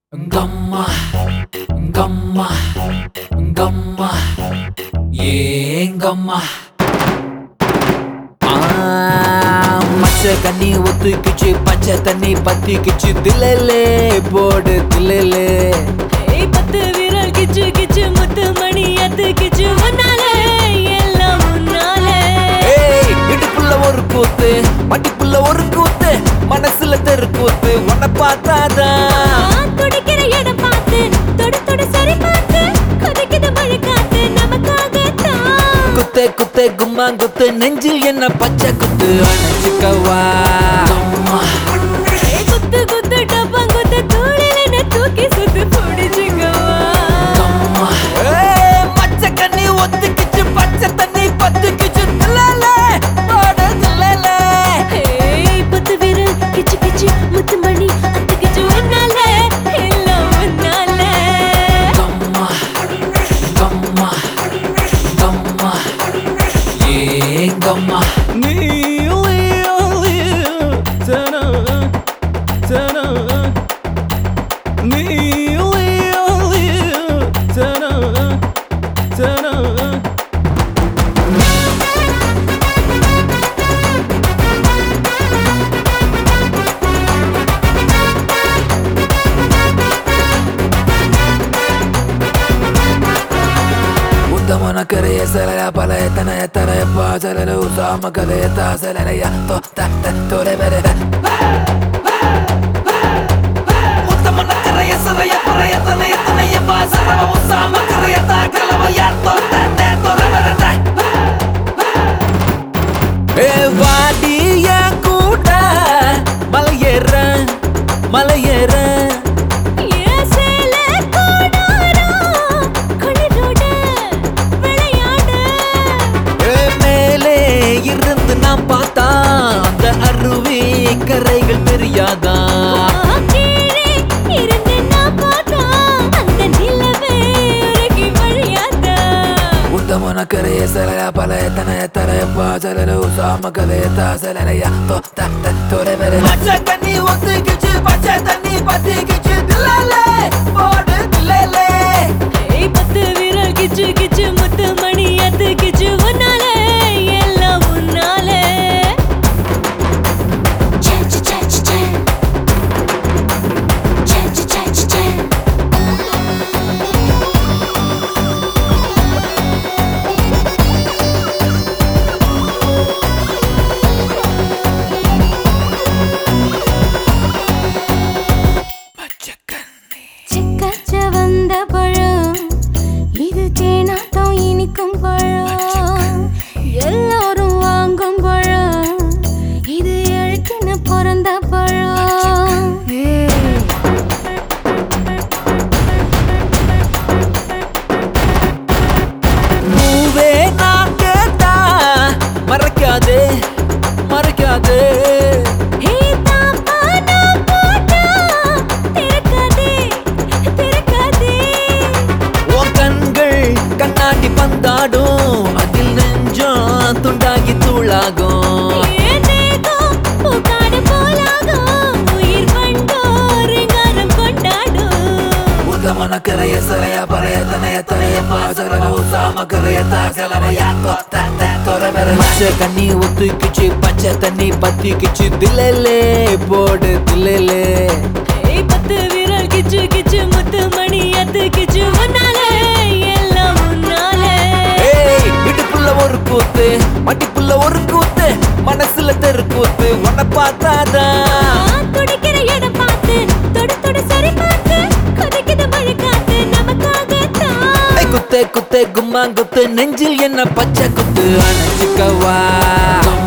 Gamma, gamma, gamma, yeah, gamma. மச்ச கண்ணி ஒத்துக்கிச்சு பச்சை தண்ணி பத்திக்கிச்சு தில்லே போடு தில்லே பத்து விரல் கிச்சு கிச்சு முத்து மணி அத்துக்கிச்சு முன்னாலே எல்லாம் முன்னாலே இடுப்புள்ள ஒரு கூத்து மட்டிப்புள்ள ஒரு கூத்து மனசுல தெரு கூத்து உன்னை பார்த்தாதான் துடிக்கிற இடம் பார்த்து தொடு தொடு சரி பார்த்து கொதிக்குது மழை காத்து நமக்காகத்தான் குத்தே குத்தே கும்மா குத்து நெஞ்சில் என்ன பச்சை குத்து அணைச்சுக்கவா குத்து குத்து டப்பம் குத்து தூளில் என்ன தூக்கி சுத்து பிடிச்சுக்கவா மச்ச கண்ணி ஒத்துக்கிச்சு பச்சை தண்ணி பத்துக்கிச்சு தில்லே போடு தில்லே பத்து விரல் கிச்சு கிச்சு முத்து மணி அத்துக்கிச்சு முன்னாலே எல்லாம் முன்னாலே Gamma, gamma, yeah, gamma. Utamana kare salaya palaya tanaya taraya pasalaya usama kare tasalaya to ta ta to le vere Utamana kare salaya palaya tanaya pasalaya usama kare tasalaya to ta ta to le vere vaadiya kuda malayera நாம் பார்த்தா அந்த அருவி கரைகள் தெரியாதா உத்தமன கரைய சலயா பலய தனய தரைய பாசல உசாம கலைய தாசலையா தோட வர மச்ச கண்ணி ஒத்துக்கிச்சு பச்சை தண்ணி பத்திக்கிச்சு தில்லே போடு தில்லே பத்து விரல் கிச்சு கிச்சு முத்து மணி அத்துக்கிச்சு முன்னாலே எல்லாம் முன்னாலே வந்த பழம் இது தேனாட்டம் இனிக்கும் பழம் எல்லாரும் வாங்கும் பழம் இது எழுத்துன்னு பிறந்த பழம் பூவே நான் கேட்டா மறைக்காதே மறைக்காதே கண்ணாடி பந்தாடும் அதில் நெஞ்சம் துண்டாகி தூளாகும் உத்தமன கரைய சரைய பழைய தனைய தரைய பாசல உசாம கரைய தாசலையா மச்ச கண்ணி ஒத்துக்கிச்சு பச்சை தண்ணி பத்திக்கிச்சு தில்லே போடு தில்லே பத்து விரல் கிச்சு கிச்சு முத்து மணி அத்துக்கிச்சு முன்னாலே எல்லாம் முன்னாலே இடுப்புள்ள ஒரு கூத்து மட்டிப்புள்ள ஒரு கூத்து மனசுல தெரு கூத்து உன்னை பார்த்தாதான் துடிக்கிற இடம் பார்த்து தொடு தொடு சரி பார்த்து கொதிக்குது மழை காத்து நமக்காகத்தான் குத்தே குத்தே கும்மா குத்து நெஞ்சில் என்ன பச்சை குத்து அணைச்சுக்கவா